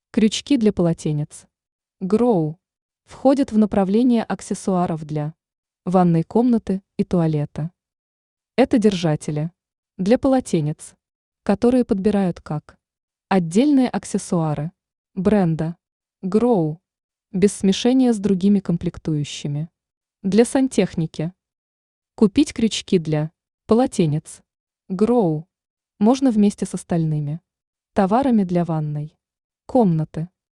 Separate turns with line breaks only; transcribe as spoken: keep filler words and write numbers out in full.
Крючки для полотенец. Grow входят в направление аксессуаров для ванной комнаты и туалета. Это держатели для полотенец, которые подбирают как отдельные аксессуары бренда Grow, без смешения с другими комплектующими. Для сантехники. Купить крючки для полотенец Grow можно вместе с остальными товарами для ванной комнаты.